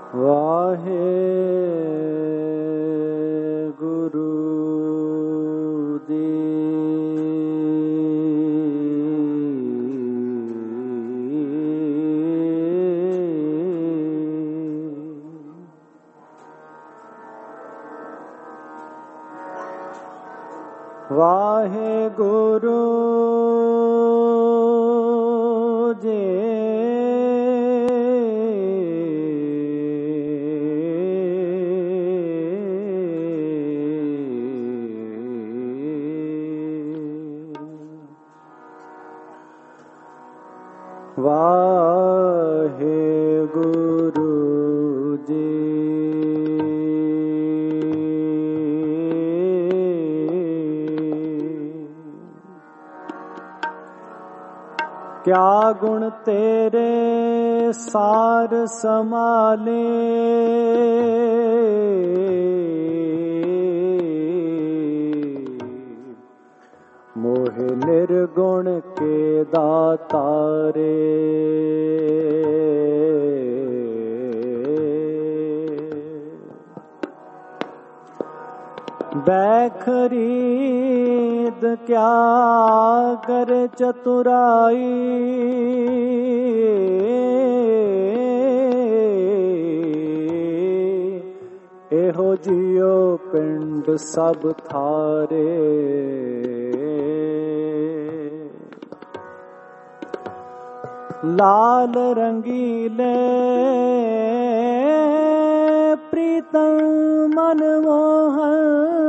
वाहे गुरु दी वाहे गुरु जी वाहे गुरु जी क्या गुण तेरे सार समाले मोहे निर्गुण के दातारे बैखरीद क्या कर चतुराई एहो जियो पिंड सब थारे लाल रंगीले प्रीतम मनमोहन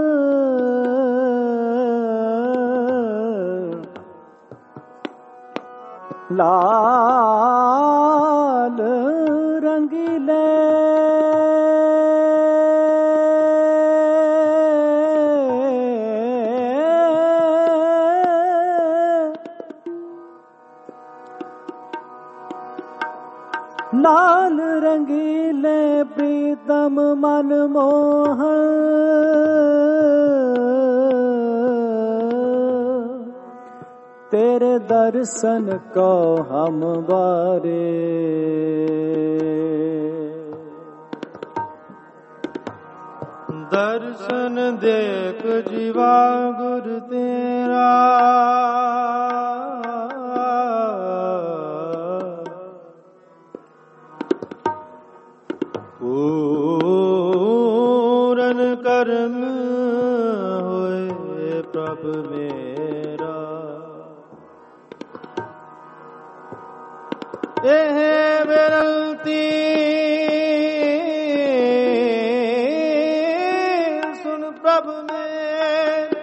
लाल रंगीले लाल रंगीले प्रीतम मनमोहन तेरे दर्शन को हम बारे दर्शन देख जीवा गुरु तेरा पूरन कर्म होए प्रभु मेरा एह विनती सुन प्रभु मेरे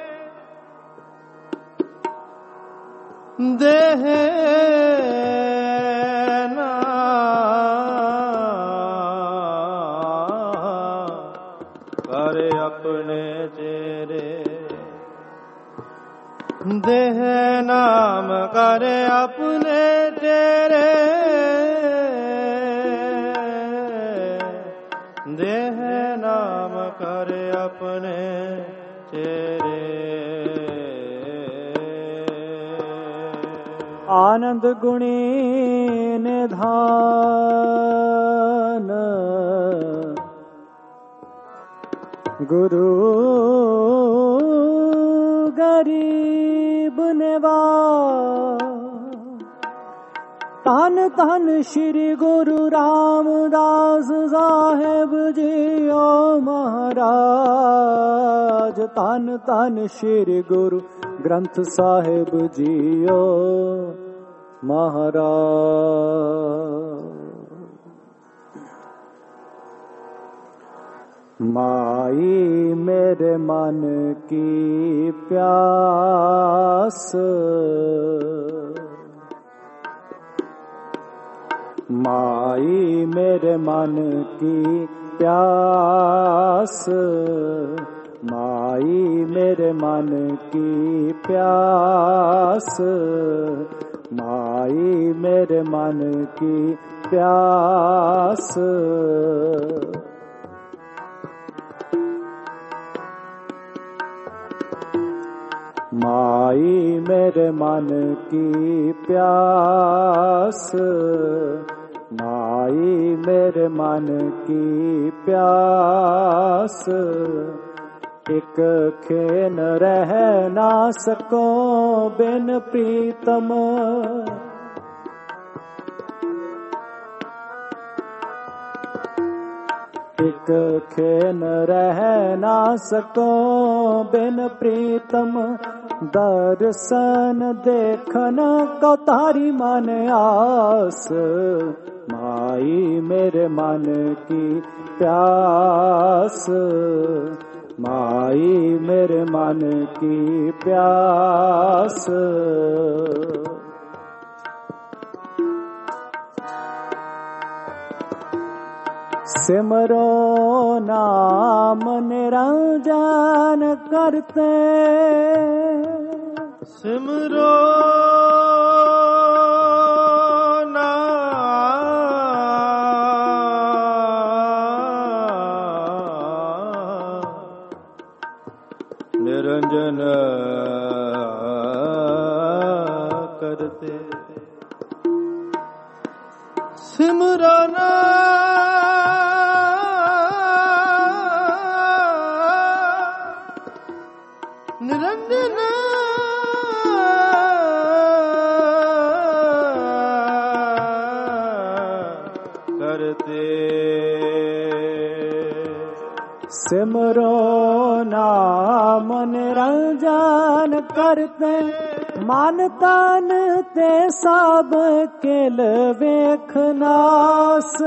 देह देह नाम करे अपने तेरे देह नाम करे अपने तेरे आनंद गुणी निधान गुरु गरीब निवाज धन धन श्री गुरु रामदास साहेब जियो महाराज धन धन श्री गुरु ग्रंथ साहेब जियो महाराज माई मेरे मन की प्यास माई मेरे मन की प्यास माई मेरे मन की प्यास माई मेरे मन की प्यास माई मेरे मन की प्यास माई मेरे मन की प्यास, एक खेन रह ना सको बिन प्रीतम। एक खेन रह ना सको बिन प्रीतम, दर्शन देखन को तारी मन आस। माई मेरे मन की प्यास, माई मेरे मन की प्यास। सिमरो नाम निरंजन करते, सिमरो निरंजन करते, सिमरन निरंजन करते। सिमरो नाम निरंजन करते, मन तन ते सब केल वेखनास।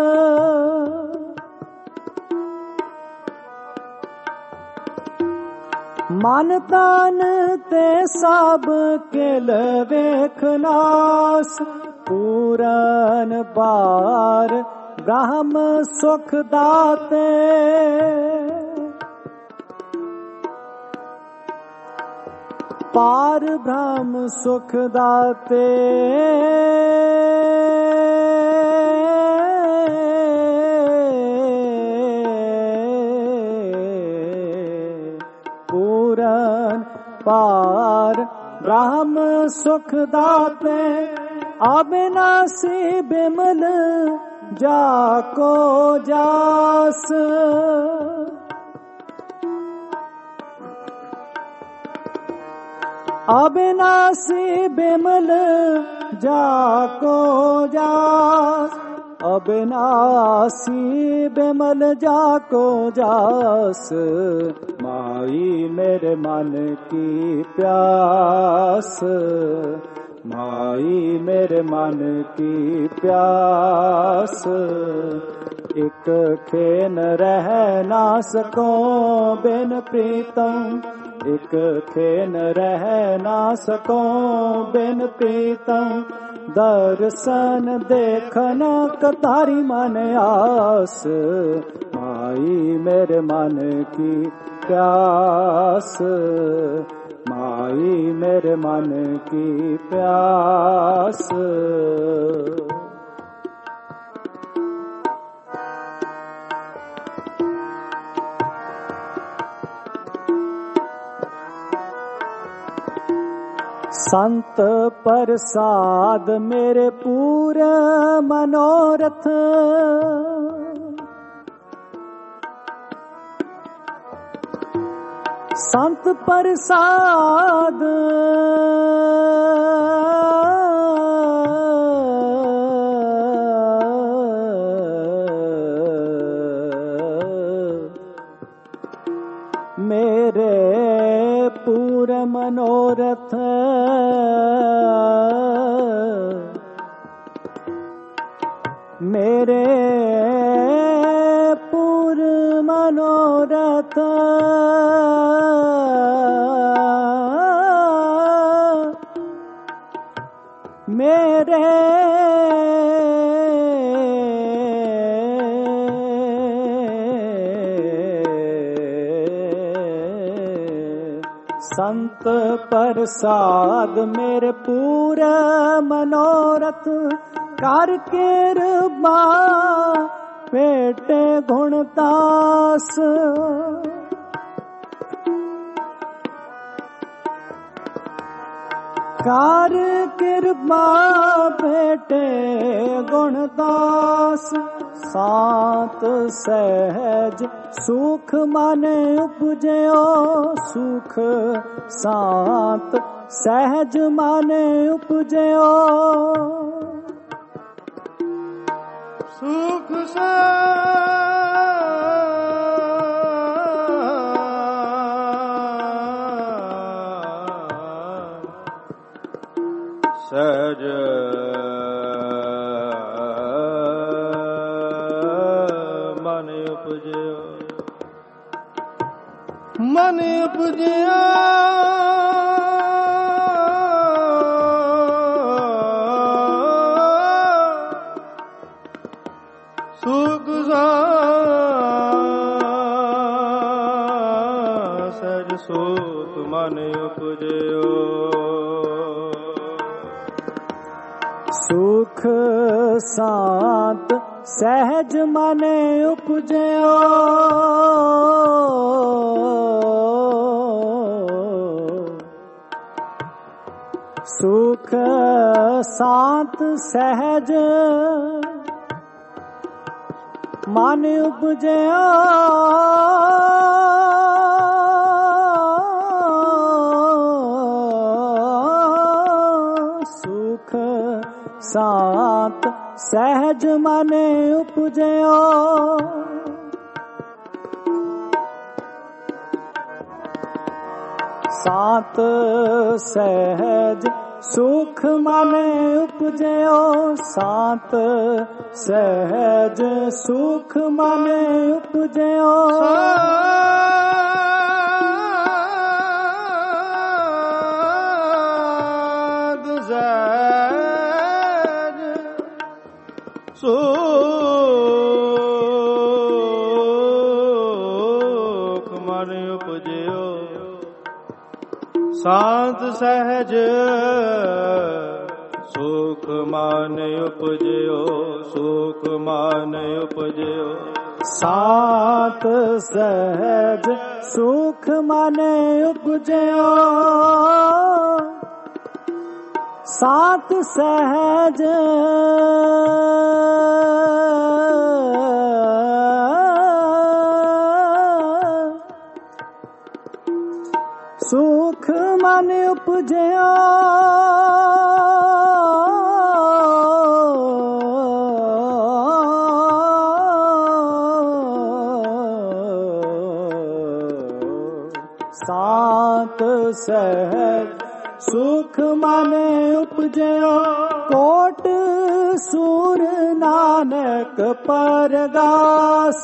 मन तन ते सब केल वेखनास, पूरन बार ब्रह्म सुख दाते। पार ब्रह्म सुख दाते, पूरन पार ब्रह्म सुख दाते। अविनाशी बिमल जाको जास, अविनाशी बिमल जाको जास। अविनाशी बिमल जाको जास, माई मेरे मन की प्यास। माई मेरे मन की प्यास, एक खेन रह ना सको बिन प्रीतम। एक खेन रह ना सको बिन प्रीतम, दर्शन देखन कतारी मन आस। माई मेरे मन की प्यास, माई मेरे मन की प्यास। संत प्रसाद मेरे पूरे मनोरथ, संत प्रसाद मेरे पूरे मनोरथ, मेरे पूरे मनोरथ। मेरे संत प्रसाद मेरे पूरा मनोरथ, कर कृपा पेटे गुणदास। कार कृपा भेटे गुणदास सात सहज सुख माने उपजयो सुख सात सहज माने उपजयो सुख सहज मन उपजयो मन उपजयो सुख सहज सुख मन उपजयो सुख सात सहज माने उपजयो सुख सात सहज माने उपजयो सुख सात सहज माने उपजयो सात सहज सुख माने उपजयो सात सहज सुख माने उपजयो सुख मन उपजयो शांत सहज सुख मान उपजयो सुख मान उपजयो सात सहज सुख माने उपजयो सात सहज सुख मन उपजयो सात सहज सुख माने उपजयो कोट सूर नानक परगास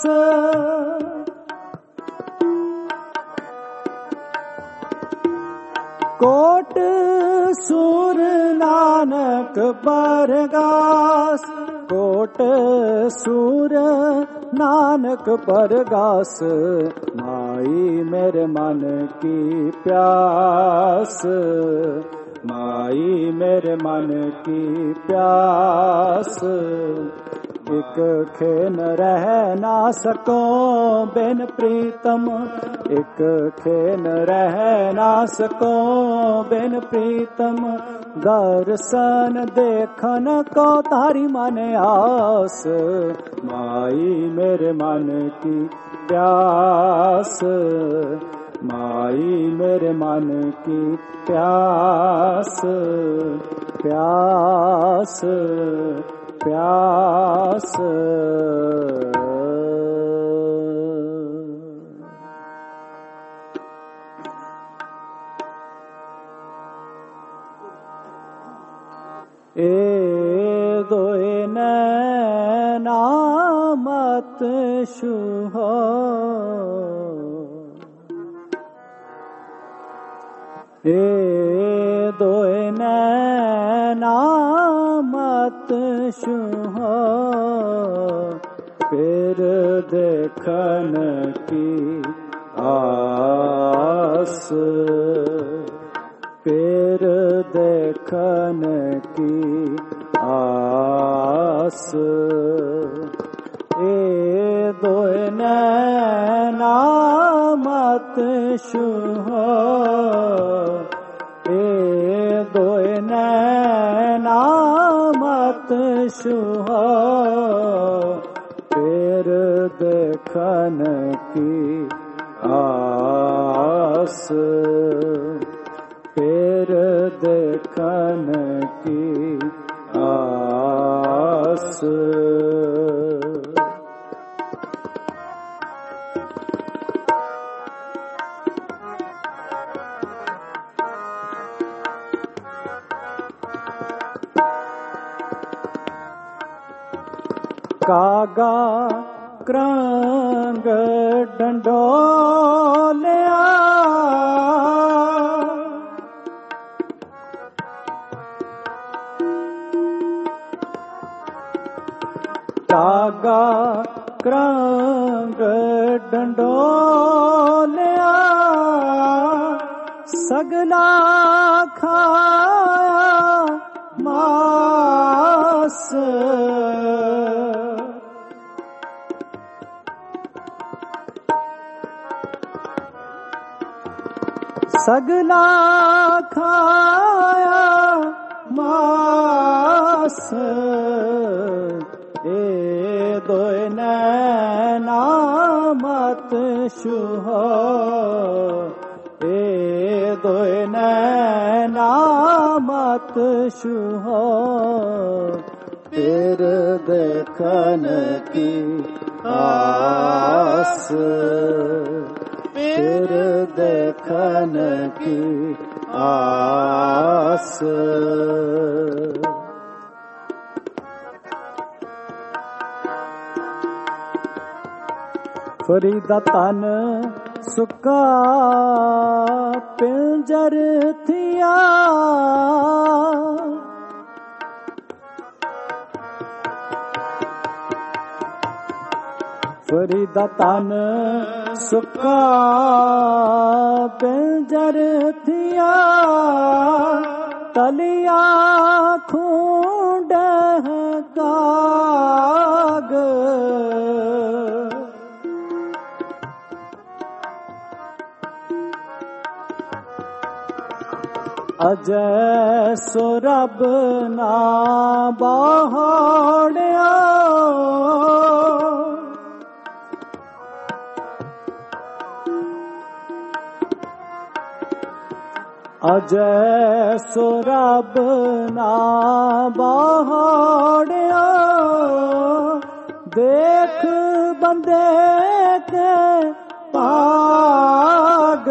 कोट सूर नानक परगास कोट सूर नानक परगास माई मेरे मन की प्यास माई मेरे मन की प्यास एक खेन रह ना सको बिन प्रीतम एक खेन रह ना सको बिन प्रीतम दर्शन देखन को तारी मन आस माई मेरे मन की प्यास माई मेरे मन की प्यास प्यास प्यास ए दोए नैना मत छुहो ए दोए नैना मत छुहो फिर देखन की आस फिर देखन की आस ए दोए नैना मत छुहो ए दोए नैना मत छुहो, फिर देखन की आस, फिर देखन की आस। कागा क्रंग डंडोलिया, कागा क्रंग डंडोलिया, सगला खाया मास, सगला खाया मास। ए दोए नैना मत छुहो, ए दोए नैना मत छुहो, फिर देखन की आस, फिर देखन की आस। फरीदा तन सुका पिंजर थिया, फरीदा तन सुका पिंजर थिया, तलिया खूंड काग, अजय सुरब ना बहाड़िया, अजय सुरब ना बहाड़िया, देख बंदे के पाग,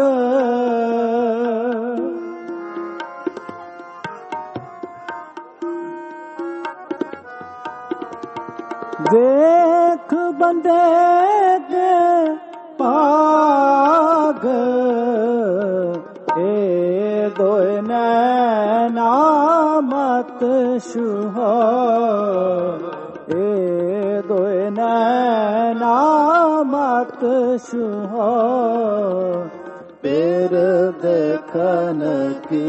देख बंदे के पाग। ए दोए नैना मत छुहो, ए दोए नैना मत छुहो, फिर देखन की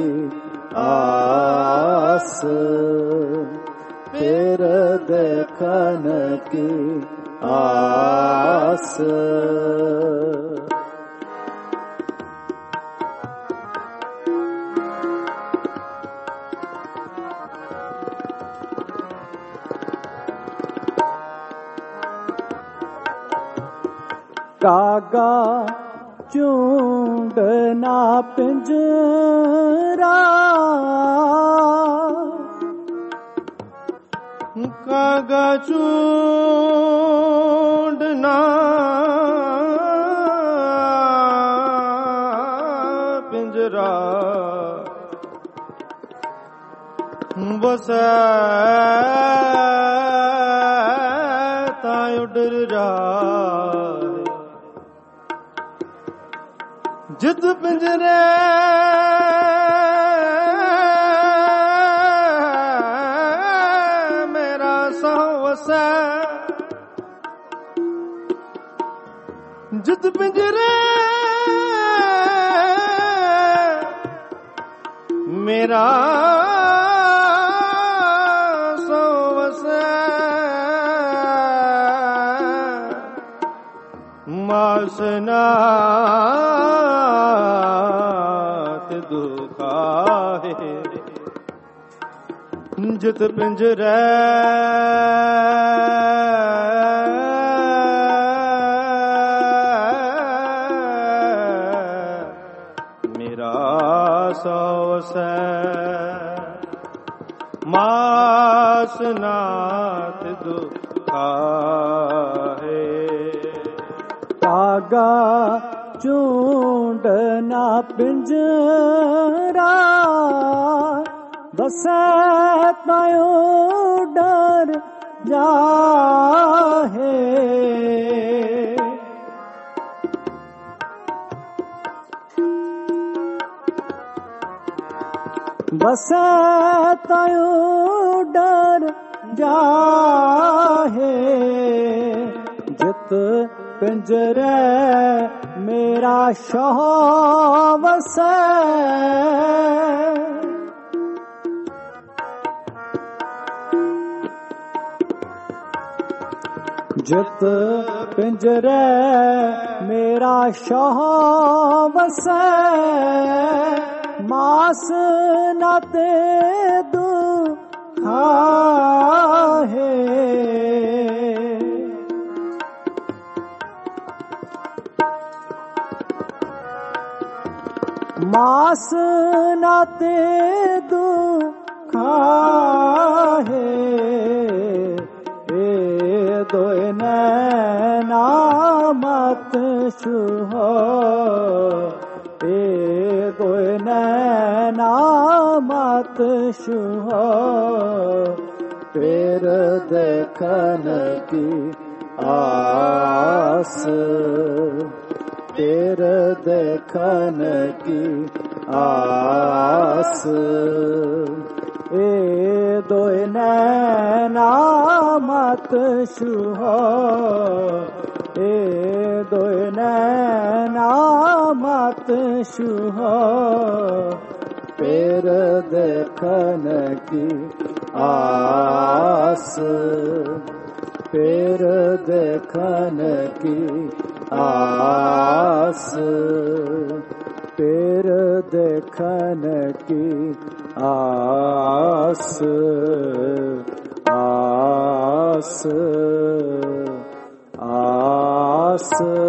आस, फिर देखन की आस। कागा चूंड ना पिंजरा, कागा चूंड ना पिंजरा, बस तां उड़ जाए, जित पिंजरे मेरा सवस, जित पिंजरे मेरा सवस, मासनात दुखा है, जित पिंजरे मेरा सौसे मास नाथ दुखा है। तागा चूंडना पिंजरा बसे तयो डर जाहे। बसे तयो डर जाहे। जित पिंजरे मेरा शाह वसे जित पिंजरे मेरा शाह वसे मास नाते दुखा है। मास नाते दुखा है। दोय नैना मत छुहो। दोय नैना मत छुहो। तेर देखन की आस तेर देखन की आस। दोय नैना मत छुहो। दोय नैना मत छुहो। पेर देखन की आस पेर देखन की आस पेर देखन की आस आस आस।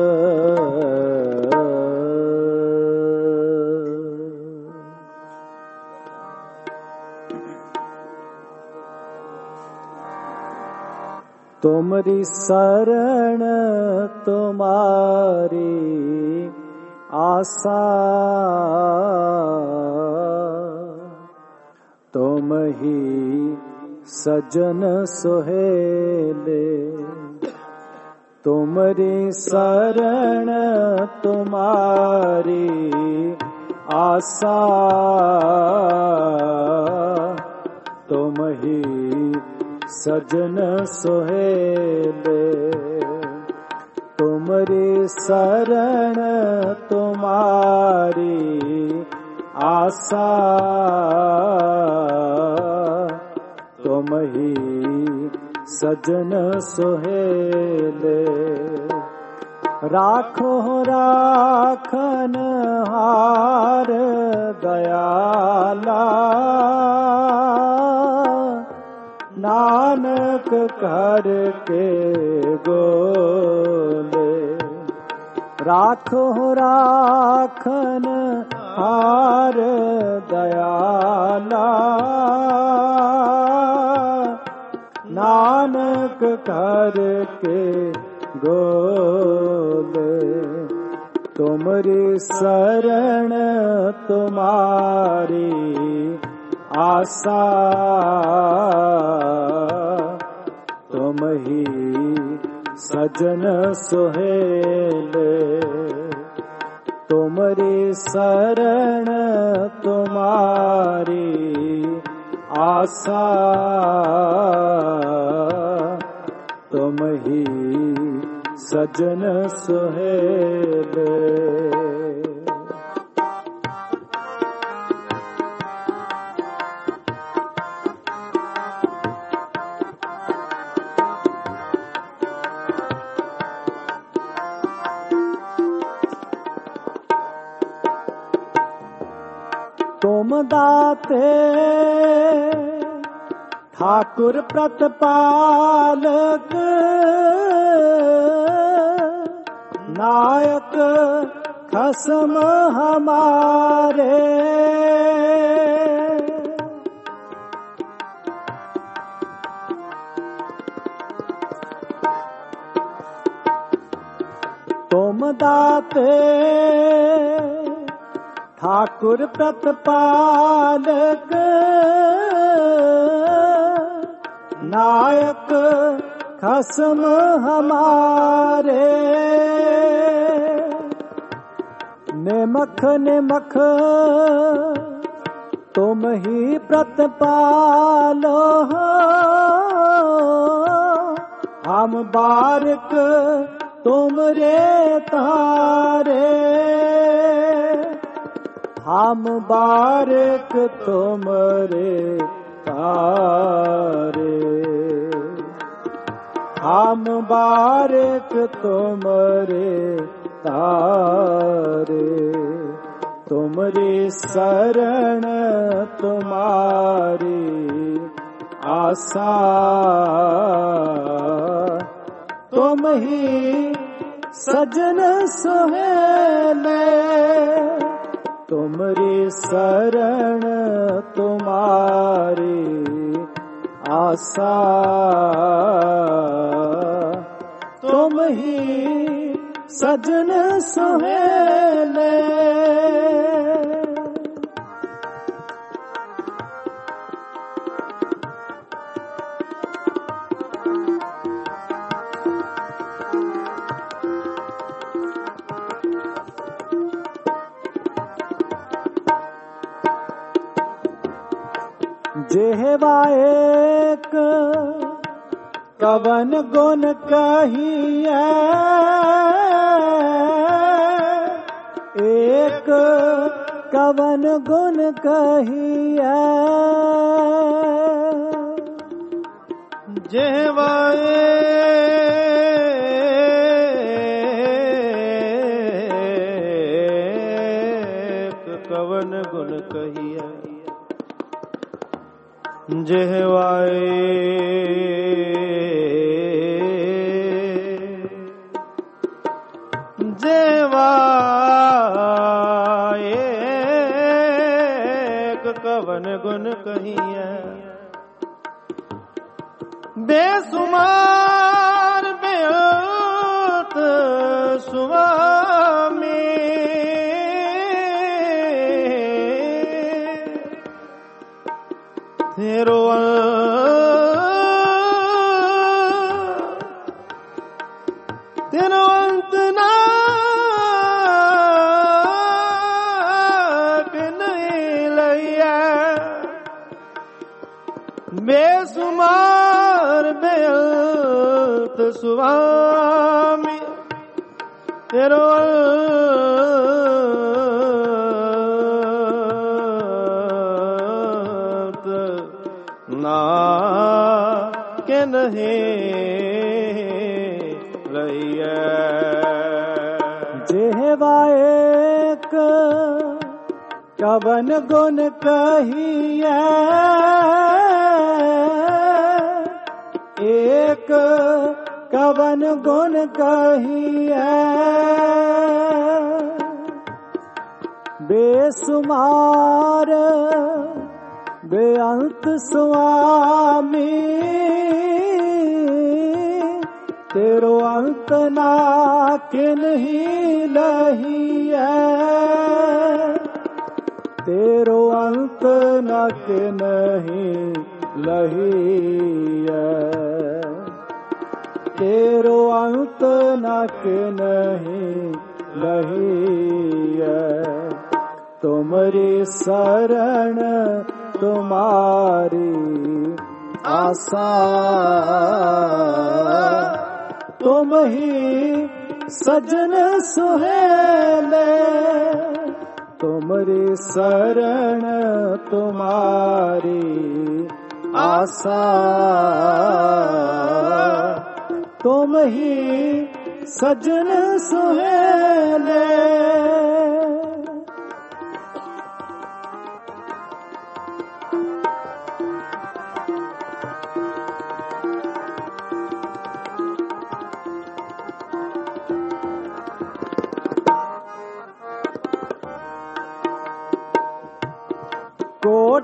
तुमरी शरण तुम्हारी आशा। तुम ही सजन सुहेले। तुमरी शरण तुम्हारी आशा। तुम ही सजन सुहेले। तुमरी शरण तुम्हारी आशा। तुम ही सजन सुहेले। राखो राखन हार दयाला। नानक करके गोले। राखो राखन हार दयाला। नानक करके गोले। तुमरी शरण तुम्हारी आशा। तुम ही सजन सुहेले। तुमरी शरण तुम्हारी आशा। तुम ही सजन सुहेले। तुम दाते ठाकुर प्रतिपालक नायक खसम हमारे। तुम दाते ठाकुर प्रतिपालक नायक खसम हमारे। निमख निमख तुम ही प्रतिपालो हो, हम बारिक तुमरे तारे। हम बारिक तुमरे तारे। हम बारिक तुमरे तारे। तुमरी शरण तुम्हारी आशा, तुम ही सजन सुहेले। तुमरी शरण तुम्हारी आशा, तुम ही सजन सुहेले। जेहवा एक कवन गुण कहिए, एक कवन गुण कहिए। जेहवा एक कवन गुण कहिए। जेहवा जेहवा एक कवन गुण कहिए। बेसुमार बेअंत स्वामी, तेरो अंत नाक नहीं लैया। बेसुमार बेअंत स्वामी, तेरो अंत ना के नहीं लैया। जेहवा एक कवन गुण कहिए, एक कवन गुण कहिए। बेसुमार बेअंत स्वामी, तेरो अंत ना के नहीं लहिए। तेरो अंत ना के नहीं लहिए। तेरो अंत ना के नहीं लहिए। तुमरी शरण तुम्हारी आशा, तुम ही सजन सुहेले। तुमरी शरण तुम्हारी आशा, तुम ही सजन सुहेले।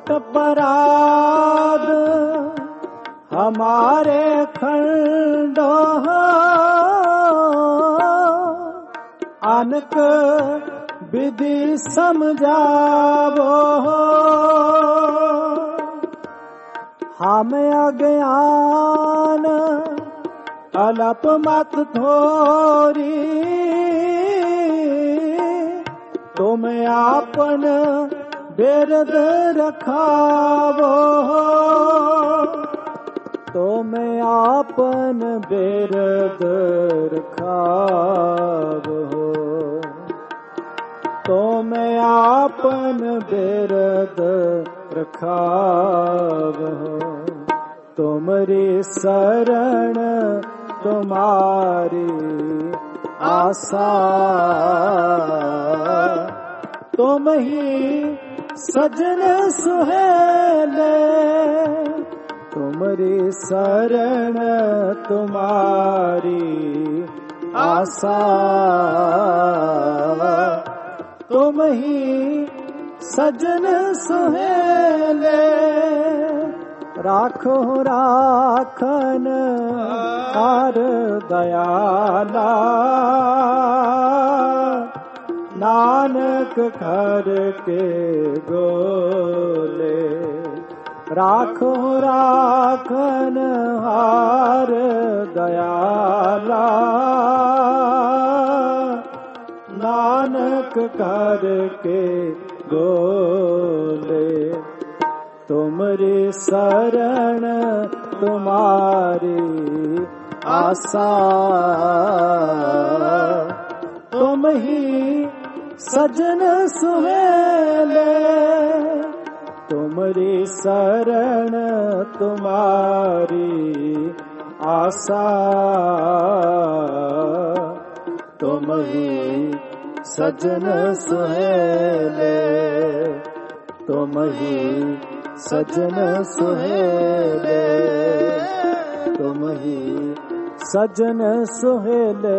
छोट पराध हमारे खंडो अनक विधि समझावो हम अज्ञान अलप मत थोरी तुम आपन बिरद रखावो तुम आपन बिरद रखावो तुम आपन बिरद रखावो तुमरी शरण तुम्हारी आशा तुम ही सजन सुहेले तुमरी शरण तुम्हारी आशा तुम ही सजन सुहेले राखो राखन हर दयाला नानक घर के गोले राखो राखन हार दयाला नानक घर के गोले तुमरी शरण तुम्हारी आशा तुम ही सजन सुहेले तुमरी शरण तुम्हारी आशा तुम ही सजन सुहेले तुम ही सजन सुहेले तुम ही सजन सुहेले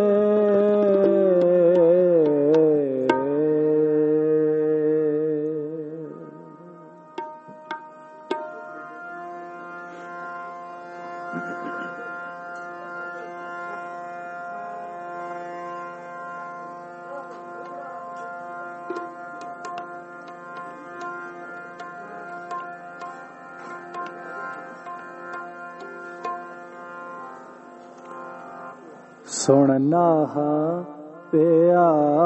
सुनना प्यारे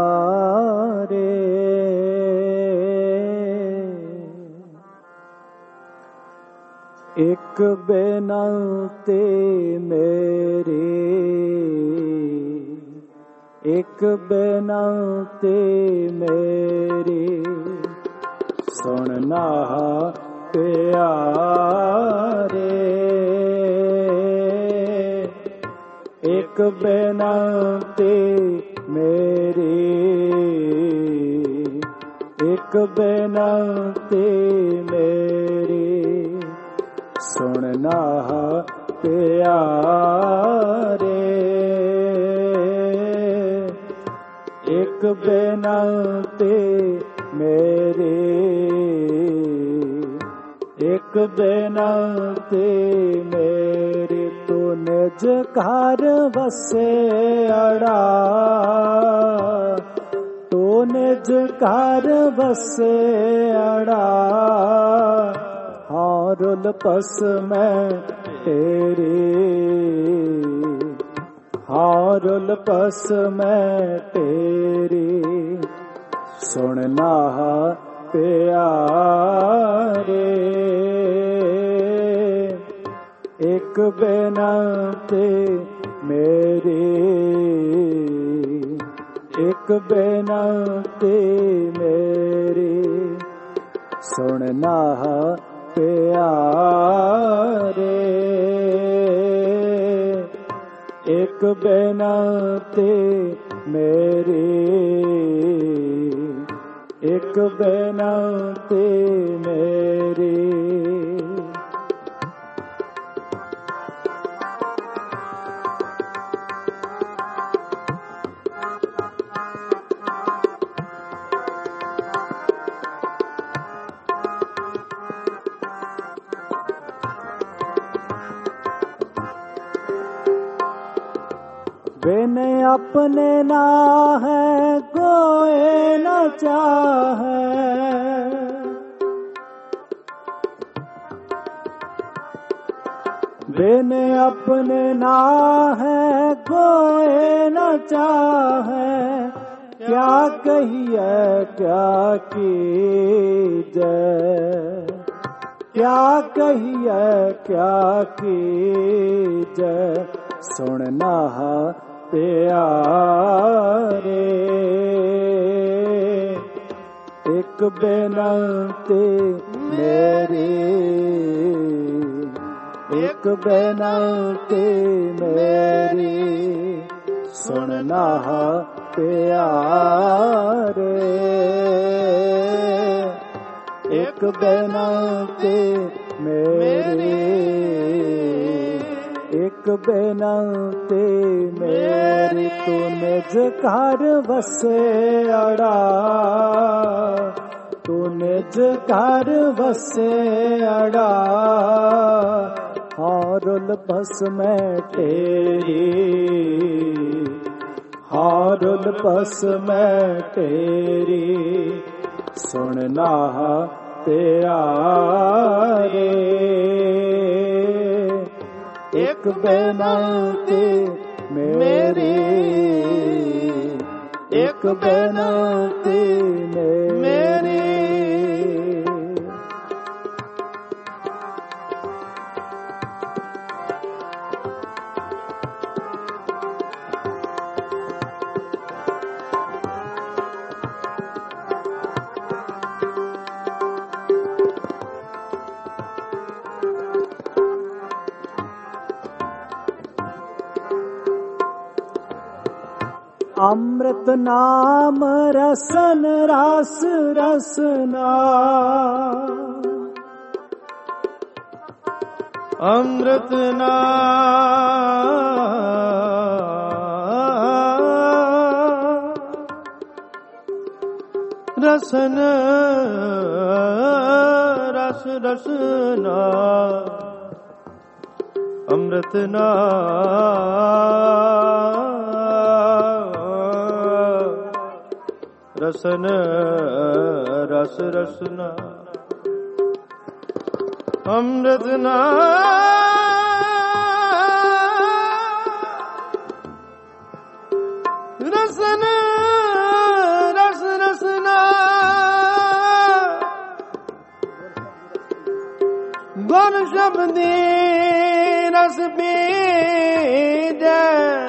एक बेनती मेरी एक बेनती मेरी सुनना प्यारे एक बेनती मेरी एक बेनती मेरी सुनना प्यारे एक बेनती मेरी एक बेनती मेरी तू निज घर बसे अड़ा तू निज घर बसे अड़ा हाँ रुल पस में तेरी हाँ रुल पस में तेरी सुनना प्यारे एक बेनती मेरी एक बेनती मेरी सुनना प्यारे एक बेनती मेरी एक बेनती मेरी बिन अपने ना है कोई न चाहे, बिन अपने ना है कोई न चाहे, क्या कहिए क्या कीजे, क्या कहिए क्या कीजे, सुनना प्यारे। एक बेनती मेरी, एक बेनती मेरी, सुनना प्यारे। एक बेनती मेरी, एक बेनती मेरी, तू निज घर वसे अड़ा, तू निज घर वसे अड़ा, हारुल बस में तेरी, हारुल बस में तेरी, सुनना प्यारे। एक बेनती मेरी, एक बेनती मेरी। अमृत नाम रसन रस रसना, अमृत नाम रसन रस रसना, अमृत नाम रसन रस रसना, अमृत नाम रसन रस रसना, गुर शब्दी रस पीजे,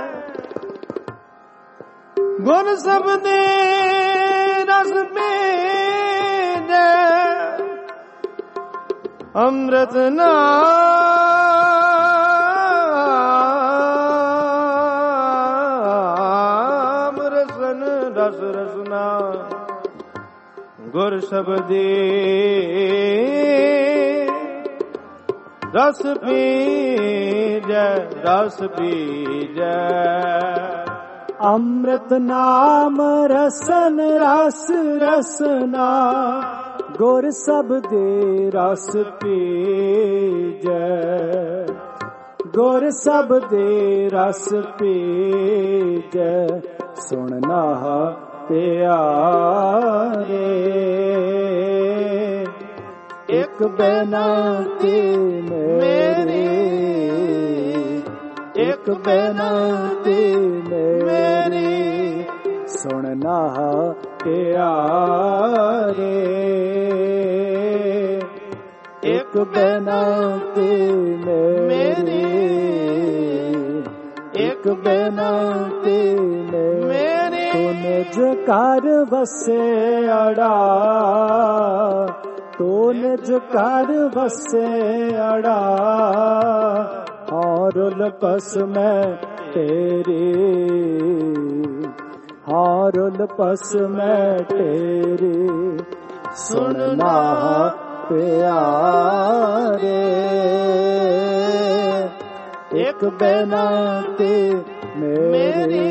गुर शब्दी रस पीजे, अमृत नाम रसन रस रसना, गुर शब्दी रस पीजे, रस पीजे, अमृत नाम रसन रस रसना, गुर शब्दी रस पीजे, गुर शब्दी रस पीजे, सुनना प्यारे। एक बेनती मेरी, एक बेनती मेरी, सुनना प्यारे। एक बेनती मेरी, एक बेनती मेरी, तू निज घर वसे अड़ा, तू निज घर वसे अड़ा, हारुल बस में तेरी, हारुल बस में तेरी, सुनना प्यारे। एक बेनती मेरी,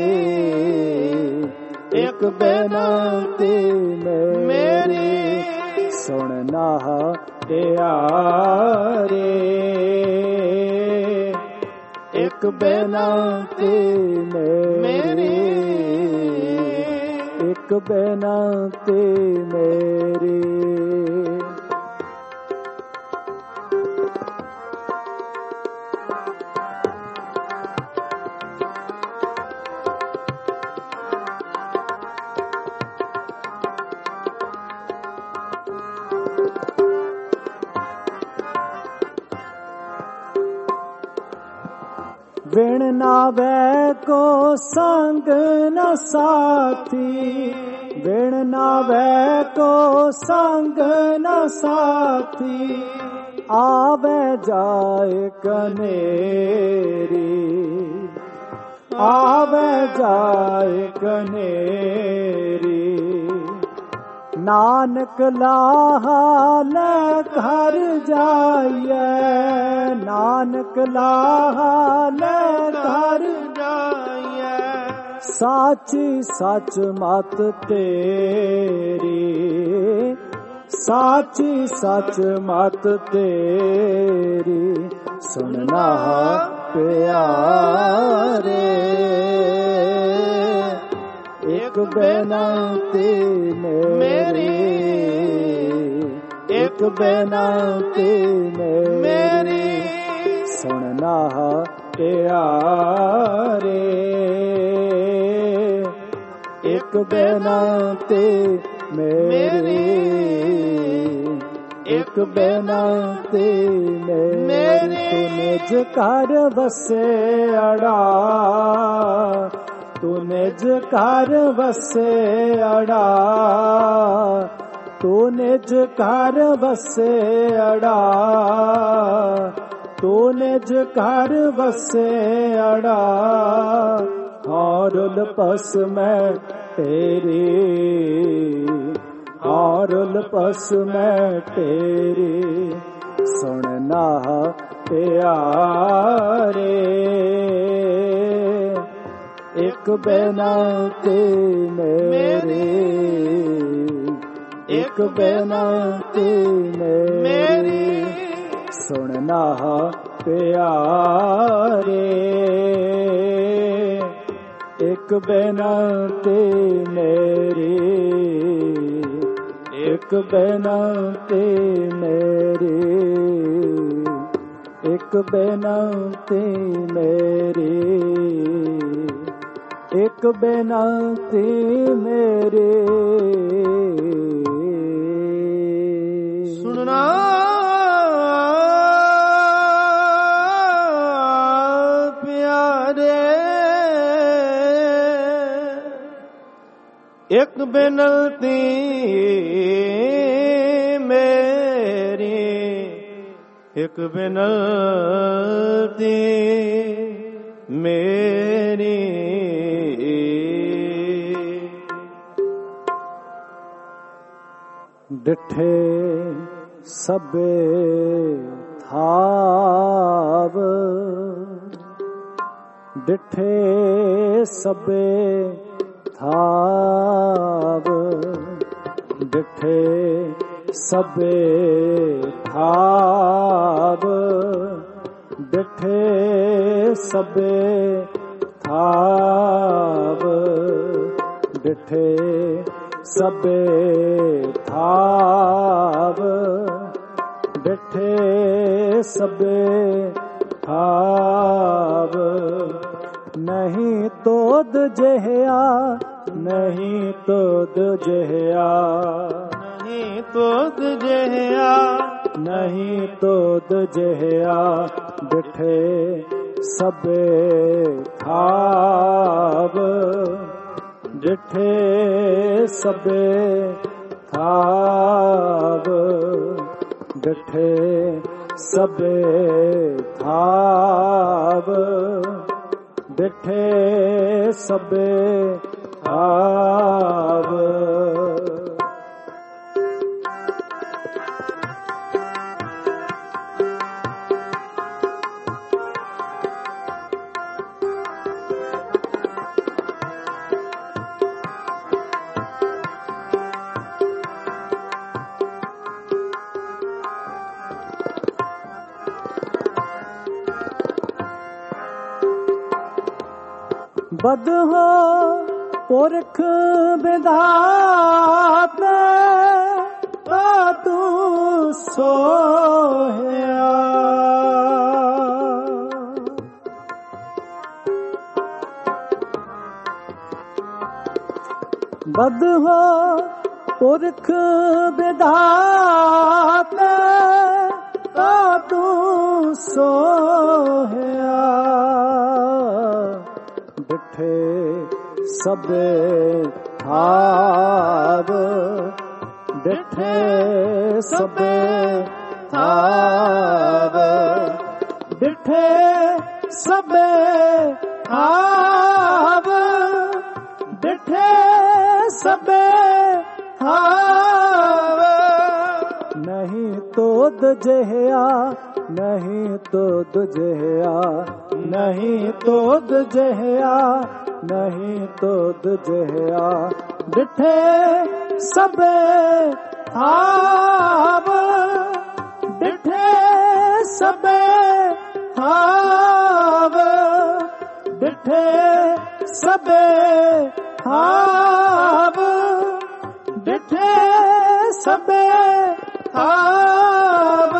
एक बेनती मेरी, सुनना प्यारे। एक ਇੱਕ ਬੇਨਤੀ ਮੇਰੀ, ਇੱਕ ਬੇਨਤੀ ਮੇਰੀ। बिन नावे को संग न साथी, बिन नावे को संग न साथी, आवे जाए कनेरी, आवे जाए कनेरी। नानक लाहा ले घर जाइए, नानक लाहा ले घर जाइए। साची सच मत तेरी, साची सच मत तेरी। सुनना प्यारे एक बेनती मेरी, एक बेनती मेरी। सुनना प्यारे एक बेनती मेरी, एक बेनती मेरी। तू निज घर बसे अड़ा, तू निज घर बसे अड़ा, तू निज घर बसे अड़ा, तू निज घर बसे अड़ा। हारुल पस में तेरी, हारुल पस में तेरी। सुनना प्यारे एक बेनती मेरी, एक बेनती मेरी। सुनना प्यारे एक बेनती मेरी, एक बेनती मेरी, एक बेनती मेरी, एक बेनती मेरी। सुनना प्यारे एक बेनती मेरी, एक बेनती मेरी। डिठे सबे थाव, डिठे सबे थाव, डिठे सबे थाव, डिठे सबे थाव, डिठे सबे थाव, डिठे सबे थाव। नहीं तोद जहिया, नहीं तोद जहिया, नहीं तोद जहिया, नहीं तोद जहिया। डिठे सबे थाव, डिठे सबे थाव, डिठे सबे थाव, डिठे सबे थाव। ਬਦਹੋ ਪੁਰਖ ਵਿਧਾਤ ਤਾ ਤੂੰ ਸੋਹਿਆ। ਬਦਹੋ ਪੁਰਖ ਵਿਧਾਤ ਤਾ ਤੂੰ ਸੋਹਿਆ। ਡਿਠੇ ਸਭੇ ਥਾਵ ਡਿਠੇ ਸਭੇ ਥਾਵ ਡਿਠੇ ਸਭੇ ਥਾਵ ਡਿਠੇ ਸਭੇ ਥਾਵ। ਨਹੀਂ ਤੋਦ ਜਿਹਾ ਨਹੀਂ ਤੋਦ ਜਿਹਾ ਨਹੀਂ ਤੋਦ ਜਿਹਾ ਨਹੀਂ ਤੋਦ ਜਿਹਾ ਡਿਠੇ ਸਭੇ ਥਾਵ ਡਿਠੇ ਸਭੇ ਥਾਵ ਡਿਠੇ ਸਭੇ ਥਾਵ ਡਿਠੇ ਸਭੇ ਥਾਵ।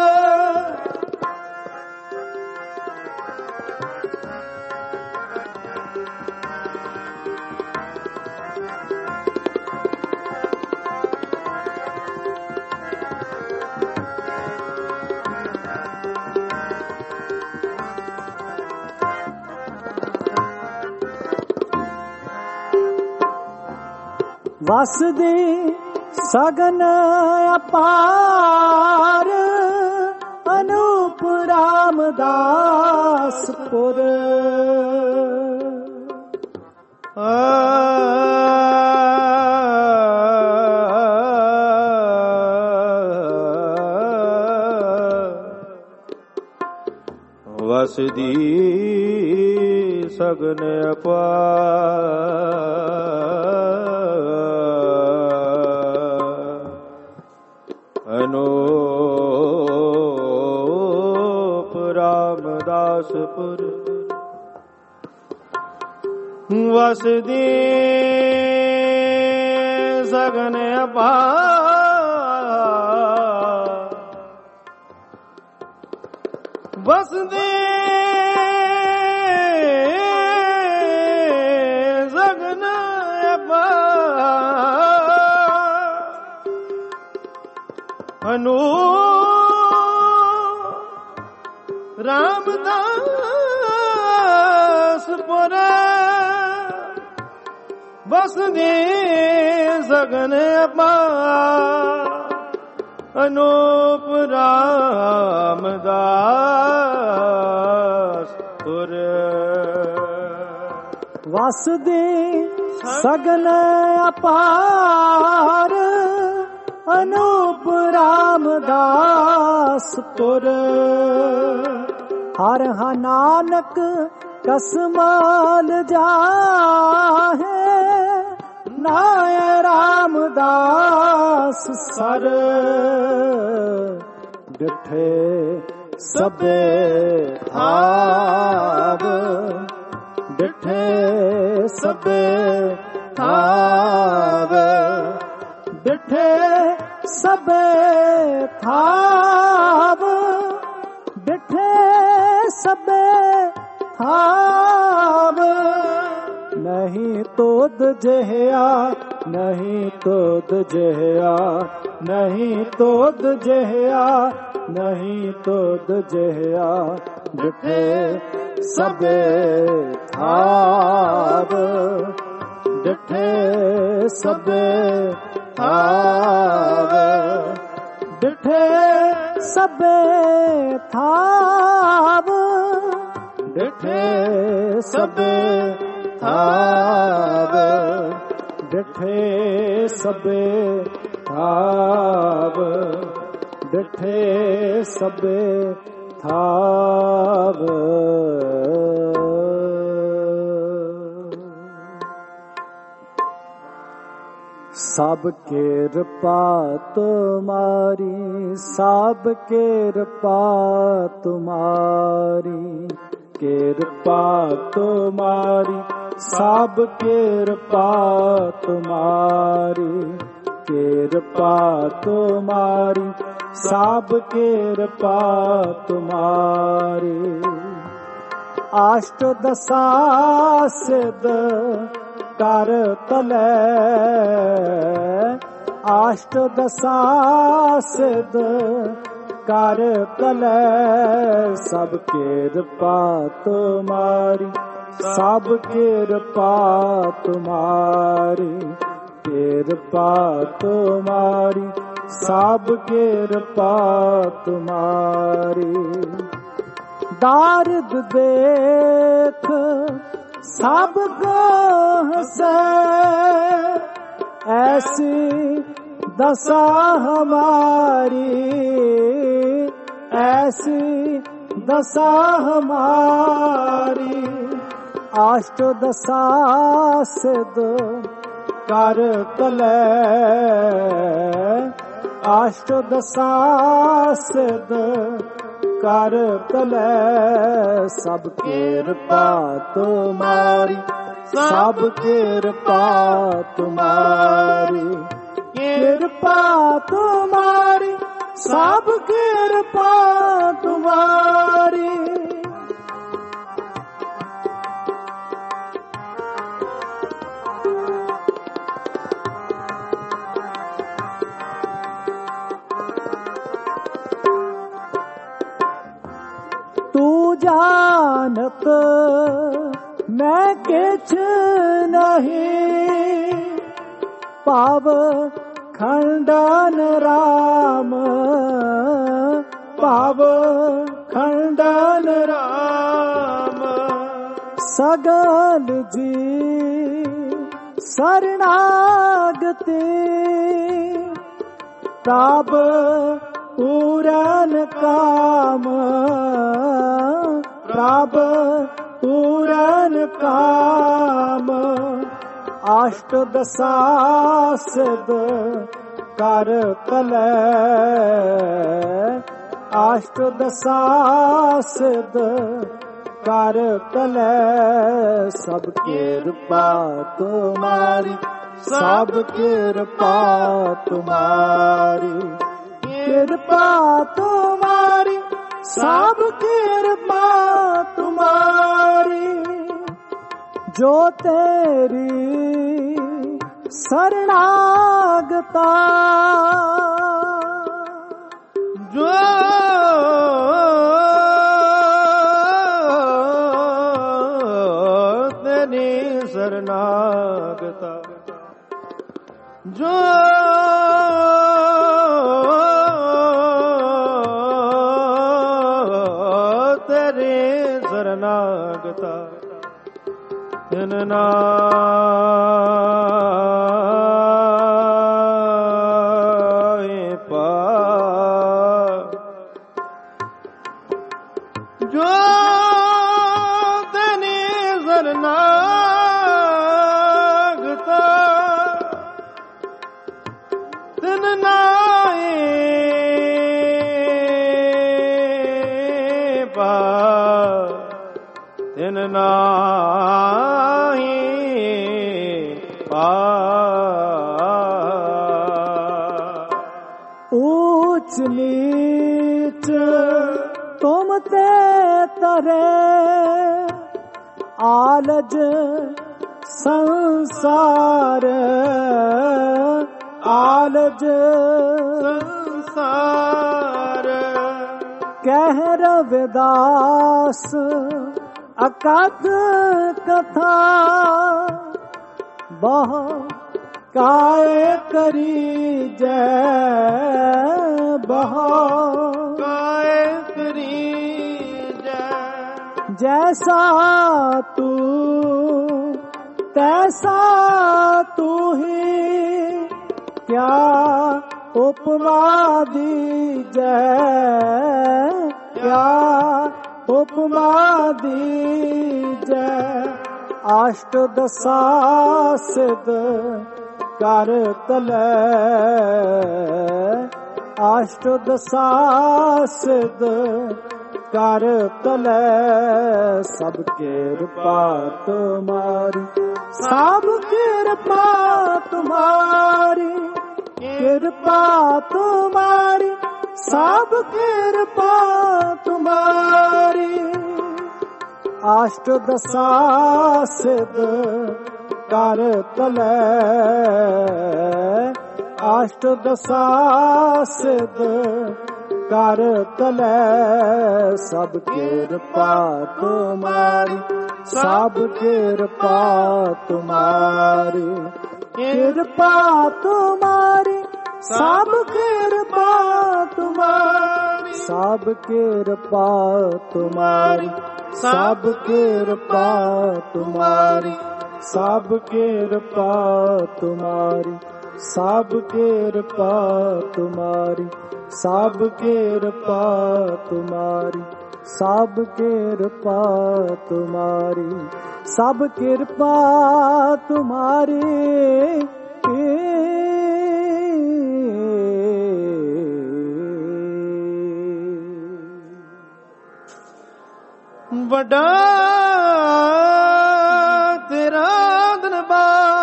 ਵਸਦੀ ਸਗਨ ਅਪਾਰ ਅਨੂਪ ਰਾਮਦਾਸਪੁਰ। ਵਸਦੀ ਸਗਨ ਅਨੂਪ ਰਾਮਦਾਸਪੁਰ। ਵਸਦੀ ਸਗਨ ਅਪਾਰ ਵਸਦੀ ਸਗਨ ਅਪਾਰ ਅਨੂਪ ਰਾਮਦਾਸਪੁਰ। ਵਸਦੀ ਸਗਨ ਅਪਾਰ ਅਨੂਪ ਰਾਮਦਾਸਪੁਰ। ਵਸਦੀ ਸਗਨ ਅਪਾਰ ਅਨੂਪ ਰਾਮਦਾਸਪੁਰ। ਹਰ ਹਾ ਨਾਨਕ ਕਸਮਾਲ ਜਾਹੇ ਨਾਏ ਰਾਮਦਾਸ ਸਰ। ਡਿਠੇ ਸਭੇ ਥਾਵ ਡਿਠੇ ਸਭੇ ਥਾਵ ਡਿਠੇ ਸਭੇ ਥਾਵ ਡਿਠੇ ਸਭੇ ਥਾਵ। ਨਹੀਂ ਤੋਦ ਜਿਹਾ ਨਹੀਂ ਤੋਦ ਜਿਹਾ ਨਹੀਂ ਤੋਦ ਜਿਹਾ ਨਹੀਂ ਤੋਦ ਜਿਹਾ ਡਿਠੇ ਸਭੇ ਥਾਵ ਡਿਠੇ ਸਭੇ ਥਾਵ ਡਿਠੇ ਸਭੇ ਥਾਵ ਡਿਠੇ ਸਭੇ ਥਾਵ ਡਿਠੇ ਸਭੇ ਥਾਵ ਡਿਠੇ ਸਭੇ ਥਾਵ। ਸਭ ਕਿਰਪਾ ਤੁਮਾਰੀ ਸਭ ਕਿਰਪਾ ਤੁਮਾਰੀ किरपा तुम्हारी सब किरपा तुम्हारी, किरपा तुम्हारी सब किरपा तुम्हारी। अष्ट दशा सिद्ध कर तले, अष्ट दशा सिद्ध कर तले, सब किरपा तुम्हारी सब किरपा तुम्हारी, किरपा तुम्हारी सब किरपा तुम्हारी। दारद देख सब को हंसे, ऐसी दशा हमारी, ऐसी दशा हमारी। अष्ट दशा सिद्ध कर तले, अष्ट दशा सिद्ध कर तले, सब किरपा तुम्हारी सब किरपा तुम्हारी, किरपा तुम्हारी सब किरपा तुम्हारी। तू जानत मैं किछ नहीं, पाव खंडन राम, पाव खंडन राम। सगल जी शरणागति, ताब पूरन काम, ताब पूरन काम। अष्ट दशा सिद्ध कर तले, अष्ट दशा सिद्ध कर तले, सब किरपा तुम्हारी सब किरपा तुम्हारी, किरपा तुम्हारी सब किरपा तुम्हारी। जो तेरी शरणागता, जो तेरी शरणागता, जो तेरी शरणागता, तिनना पा, जो तेरी शरणागता, तिनना पा, तिनना ऊंच नीच तुम ते तरे, आलज संसार, आलज संसार। कह रविदास अकथ कथा, बहु काय करी जय, बहु काय करी जय। जैसा तू तैसा तू ही, क्या उपमा दीजै, क्या उपमा दीजै। अष्ट दशा सिद्ध कर तले, अष्ट दशा सिद्ध कर तले सब कृपा तुम्हारी, सब कृपा तुम्हारी, कृपा तुम्हारी, सब कृपा तुम्हारी। अष्ट दशा सिद्ध कर तले, अष्ट दशा सिद्ध कर तले सब कृपा तुम्हारी, सब कृपा तुम्हारी, कृपा तुम्हारी, सब कृपा तुम्हारी, सब कृपा तुम्हारी, सब कृपा तुम्हारी, सब कृपा तुम्हारी, सब कृपा तुम्हारी, सब कृपा तुम्हारी, सब कृपा तुम्हारी, सब कृपा तुम्हारी। वड्डा तेरा दरबार,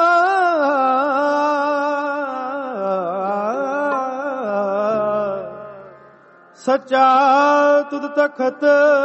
सच्चा तुद तखत,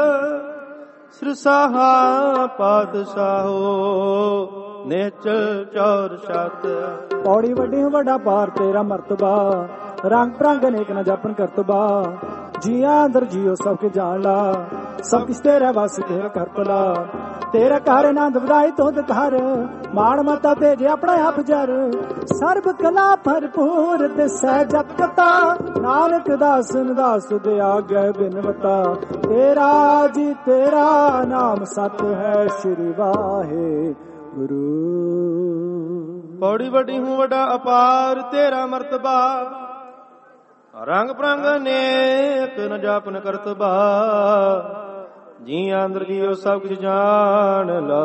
सिरसाहा पातशाहो, नेचल चौर छत। पौड़ी वड्डी वड्डा पार तेरा मर्तबा, रंग प्रंग अनेक न जपन करतबा। जिया अंदर जियो सबके जान ला, सब किस तेरा वस तेरा कर भला। तेरा घर आनंद वधाई तुद घर, माण मता तेजे अपना आप जर। सर्ब कला भरपूर दिसै जत कता, नानक दास दास दे आगे बिनवता। तेरा जी तेरा नाम सत है, श्री वाहे गुरु। पौड़ी वड्डी हूँ वड्डा अपार तेरा मर्तबा, रंग प्रंग अनेक न जापन करतबा। जी अंदर जियो सब कुछ जान ला,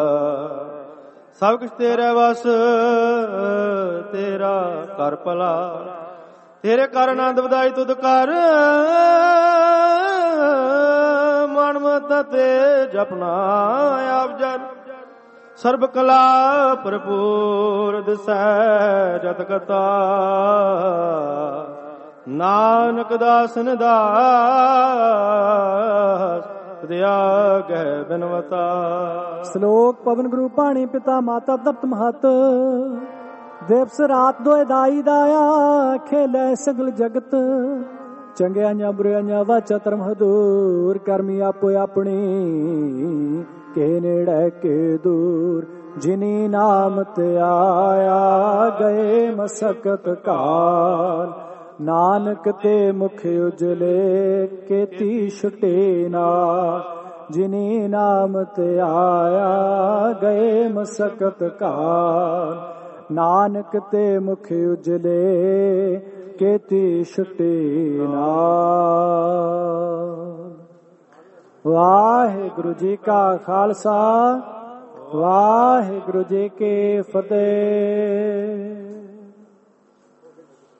सब कुछ तेरा वस तेरा कर भला। तेरे कर आनंद वधाई तुद कर, मन मत ते जपना आप जन। सर्ब कला भरपूर दिसै जत कता, नानक दासन दास दया गह बिनवता। श्लोक पवन गुरु पाणी पिता माता तप्त महत, दिवस रात दोए दाई दाया, खेलै सगल जगत। चंगियां बुरियां वाचा धर्म हदूर, करमी आपो अपनी के नेड़े के दूर। जिनी नाम ते आया गए मसकत काल, नानक ते मुख उजले केती छुटे नाल। जिनी नाम ते आया गए मसकत काल, नानक ते मुख उजले केती छुटे नाल। वाहिगुरु जी का खालसा, वाहिगुरु जी की फतेह।